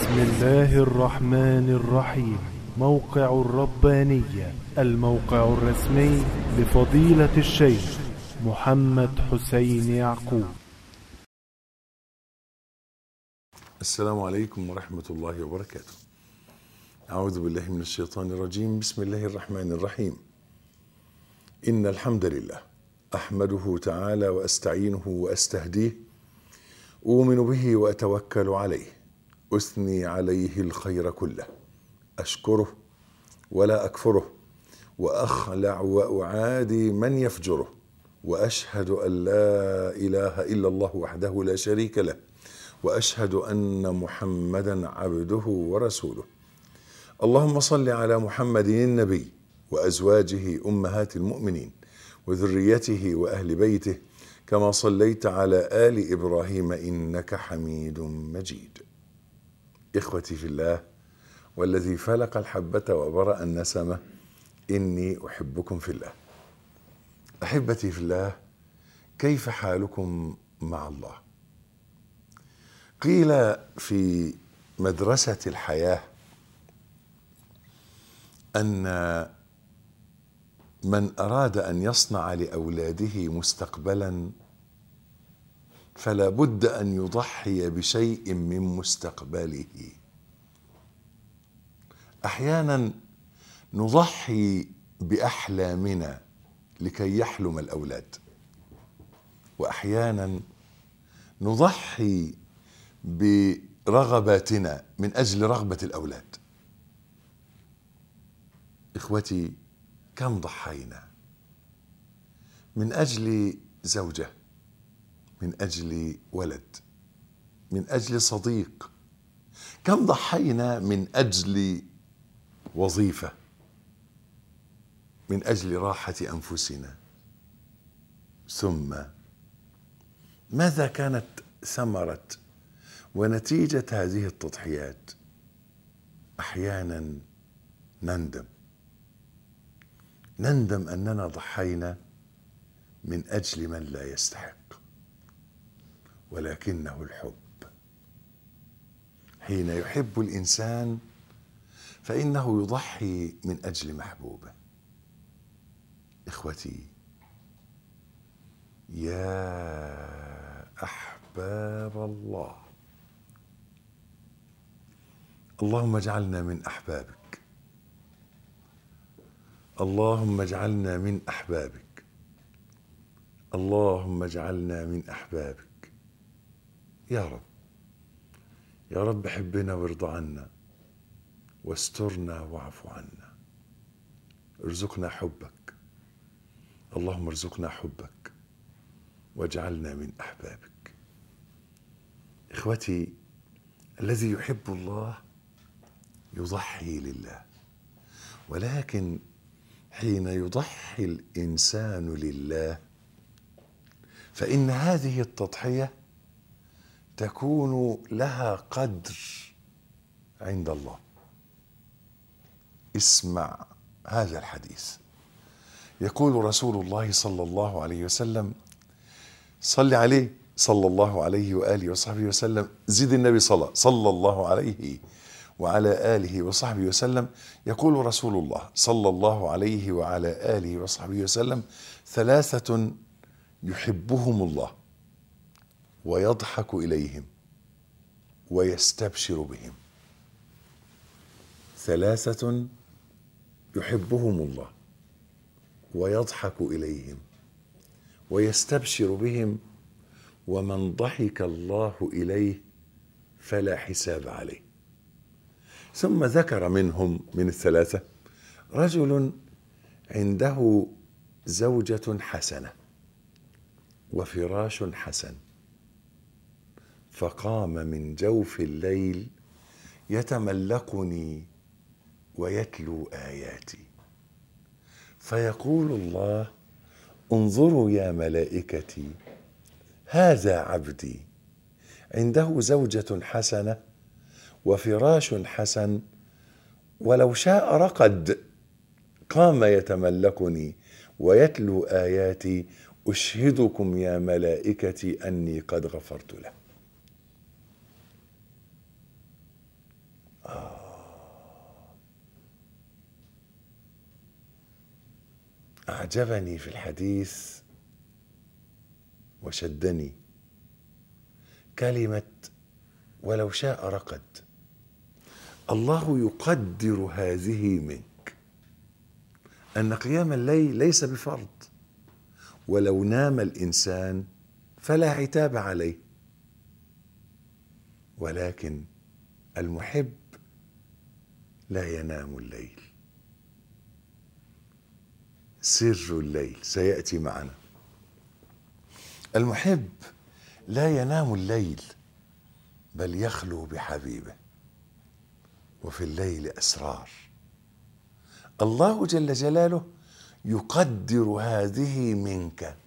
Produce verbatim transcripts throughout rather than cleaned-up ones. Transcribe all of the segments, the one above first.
بسم الله الرحمن الرحيم. موقع الربانية، الموقع الرسمي لفضيلة الشيخ محمد حسين يعقوب. السلام عليكم ورحمة الله وبركاته. أعوذ بالله من الشيطان الرجيم. بسم الله الرحمن الرحيم. إن الحمد لله أحمده تعالى وأستعينه وأستهديه، أؤمن به وأتوكل عليه، أثني عليه الخير كله، أشكره ولا أكفره، وأخلع وأعادي من يفجره، وأشهد أن لا إله إلا الله وحده لا شريك له، وأشهد أن محمدا عبده ورسوله. اللهم صل على محمد النبي وأزواجه أمهات المؤمنين وذريته وأهل بيته كما صليت على آل إبراهيم إنك حميد مجيد. إخوتي في الله، والذي فلق الحبة وبرأ النسمة، إني أحبكم في الله. أحبتي في الله، كيف حالكم مع الله؟ قيل في مدرسة الحياة أن من أراد أن يصنع لأولاده مستقبلا فلا بد أن يضحي بشيء من مستقبله. أحيانا نضحي بأحلامنا لكي يحلم الأولاد، وأحيانا نضحي برغباتنا من أجل رغبة الأولاد. إخوتي، كم ضحينا من أجل زوجة، من أجل ولد، من أجل صديق؟ كم ضحينا من أجل وظيفة، من أجل راحة أنفسنا؟ ثم ماذا كانت ثمرة ونتيجة هذه التضحيات؟ أحيانا نندم نندم أننا ضحينا من أجل من لا يستحق، ولكنه الحب. حين يحب الإنسان فإنه يضحي من أجل محبوبه. إخوتي، يا أحباب الله، اللهم اجعلنا من أحبابك، اللهم اجعلنا من أحبابك، اللهم اجعلنا من أحبابك يا رب. يا رب حبنا وارض عنا، واسترنا واعف عنا، ارزقنا حبك، اللهم ارزقنا حبك واجعلنا من أحبابك. إخوتي، الذي يحب الله يضحي لله، ولكن حين يضحي الإنسان لله فإن هذه التضحية تكون لها قدر عند الله. اسمع هذا الحديث. يقول رسول الله صلى الله عليه وسلم، صل عليه صلى الله عليه وآله وصحبه وسلم، زد النبي صلى صلى الله عليه وعلى آله وصحبه وسلم. يقول رسول الله صلى الله عليه وعلى آله وصحبه وسلم: ثلاثة يحبهم الله ويضحك إليهم ويستبشر بهم. ثلاثة يحبهم الله ويضحك إليهم ويستبشر بهم، ومن ضحك الله إليه فلا حساب عليه. ثم ذكر منهم، من الثلاثة، رجل عنده زوجة حسنة وفراش حسن، فقام من جوف الليل يتملقني ويتلو آياتي، فيقول الله: انظروا يا ملائكتي، هذا عبدي عنده زوجة حسنة وفراش حسن، ولو شاء رقد، قام يتملقني ويتلو آياتي، أشهدكم يا ملائكتي أني قد غفرت له. أعجبني في الحديث وشدني كلمة ولو شاء رقد. الله يقدر هذه منك، أن قيام الليل ليس بفرض، ولو نام الإنسان فلا عتاب عليه، ولكن المحب لا ينام الليل. سر الليل سيأتي معنا. المحب لا ينام الليل بل يخلو بحبيبه، وفي الليل أسرار. الله جل جلاله يقدر هذه منك،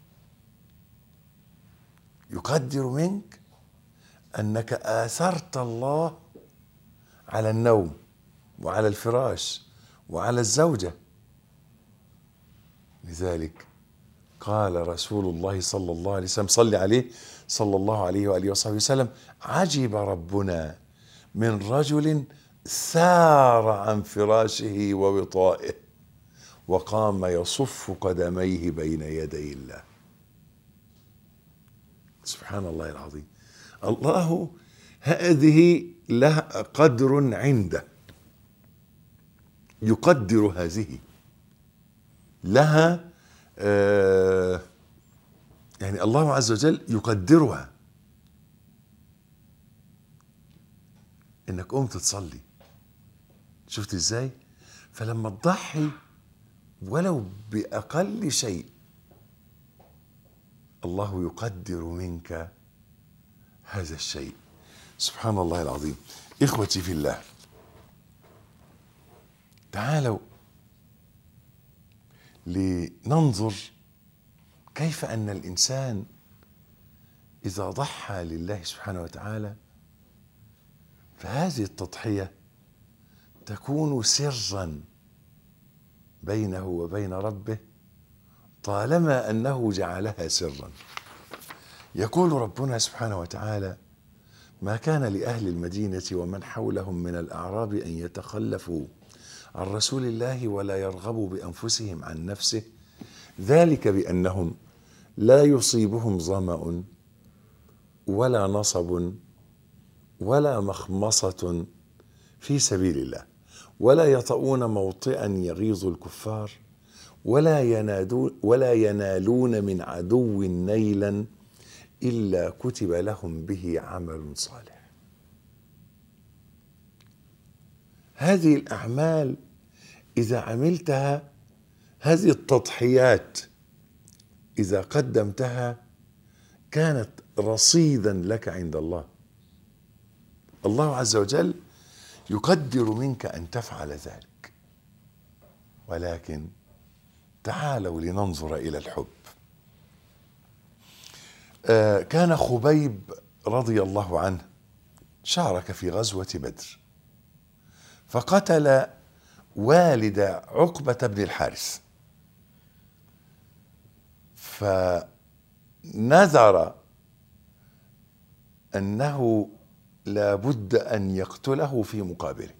يقدر منك أنك آثرت الله على النوم وعلى الفراش وعلى الزوجة. لذلك قال رسول الله صلى الله عليه وسلم، صلى عليه صلى الله عليه وآله وصحبه وسلم: عجب ربنا من رجل سار عن فراشه ووطائه وقام يصف قدميه بين يدي الله. سبحان الله العظيم. الله هذه لها قدر عنده، يقدر هذه لها آه يعني الله عز وجل يقدرها. انك قمت تصلي، شفت ازاي؟ فلما تضحي ولو بأقل شيء الله يقدر منك هذا الشيء. سبحان الله العظيم. إخوتي في الله، تعالوا لننظر كيف أن الإنسان إذا ضحى لله سبحانه وتعالى فهذه التضحية تكون سرا بينه وبين ربه طالما أنه جعلها سرا. يقول ربنا سبحانه وتعالى: ما كان لأهل المدينة ومن حولهم من الأعراب أن يتخلفوا عن رسول الله ولا يرغبوا بأنفسهم عن نفسه، ذلك بأنهم لا يصيبهم ظمأ ولا نصب ولا مخمصة في سبيل الله، ولا يطؤون موطئا يغيظ الكفار، ولا ينادون ولا ينالون من عدو نيلا إلا كتب لهم به عمل صالح. هذه الأعمال إذا عملتها، هذه التضحيات إذا قدمتها، كانت رصيدا لك عند الله. الله عز وجل يقدر منك أن تفعل ذلك. ولكن تعالوا لننظر إلى الحب. آه كان خبيب رضي الله عنه شارك في غزوة بدر، فقتل والد عقبة بن الحارث، فنذر أنه لا بد أن يقتله في مقابله،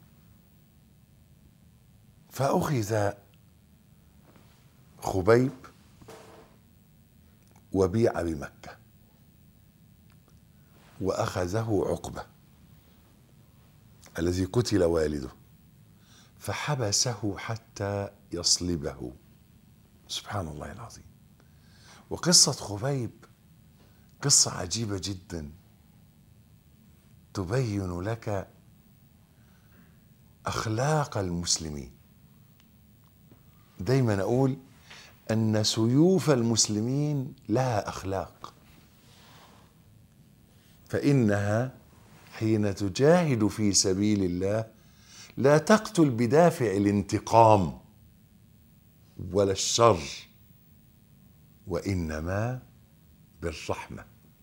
فأخذ خبيب وبيع بمكة، وأخذه عقبة الذي قتل والده فحبسه حتى يصلبه. سبحان الله العظيم. وقصة خبيب قصة عجيبة جدا تبين لك أخلاق المسلمين. دايما أقول أن سيوف المسلمين لها أخلاق، فإنها حين تجاهد في سبيل الله لا تقتل بدافع الانتقام ولا الشر، وإنما بالرحمة،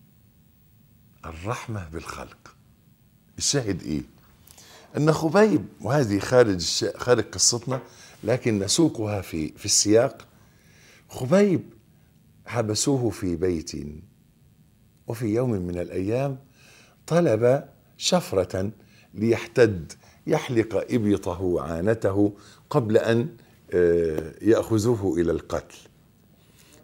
الرحمة بالخلق. الشاهد إيه؟ أن خبيب، وهذه خارج خارج قصتنا لكن نسوقها في في السياق. خبيب حبسوه في بيت، وفي يوم من الأيام طلب شفرة ليحتد، يحلق إبطه وعانته قبل أن يأخذوه إلى القتل.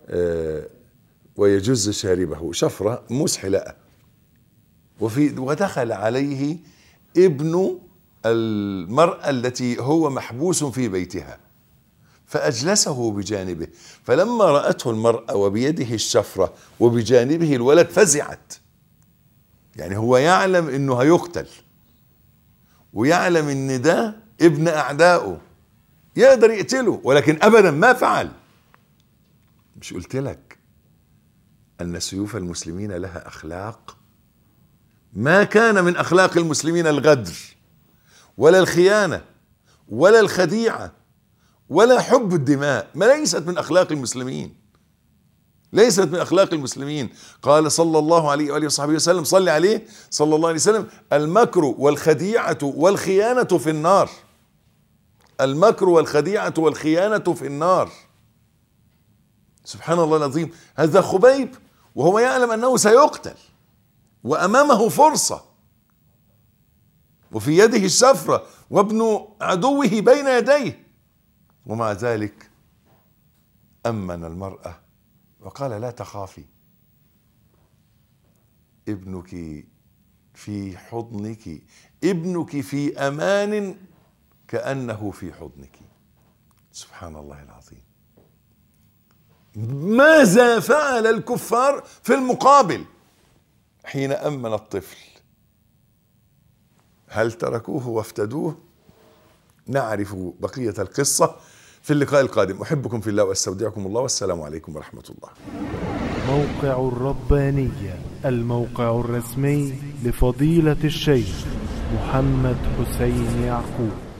ويجز شاربه، شفرة مسحلة. وفي ودخل عليه ابن المرأة التي هو محبوس في بيتها فأجلسه بجانبه، فلما رأته المرأة وبيده الشفرة وبجانبه الولد فزعت. يعني هو يعلم انه هيقتل ويعلم ان ده ابن اعدائه يقدر يقتله، ولكن ابدا ما فعل. مش قلت لك ان سيوف المسلمين لها اخلاق؟ ما كان من اخلاق المسلمين الغدر ولا الخيانة ولا الخديعة ولا حب الدماء، ما ليست من اخلاق المسلمين، ليست من اخلاق المسلمين. قال صلى الله عليه واله وصحبه وسلم، صلي عليه صلى الله عليه وسلم: المكر والخديعة والخيانة في النار. المكر والخديعة والخيانة في النار. سبحان الله العظيم. هذا خبيب وهو يعلم انه سيقتل وامامه فرصة وفي يده الشفرة وابن عدوه بين يديه، ومع ذلك امن المرأة وقال: لا تخافي، ابنك في حضنك، ابنك في امان كأنه في حضنك. سبحان الله العظيم. ماذا فعل الكفار في المقابل حين أمن الطفل؟ هل تركوه وافتدوه؟ نعرف بقية القصة في اللقاء القادم. أحبكم في الله وأستودعكم الله، والسلام عليكم ورحمة الله. موقع الربانية، الموقع الرسمي لفضيلة الشيخ محمد حسين يعقوب.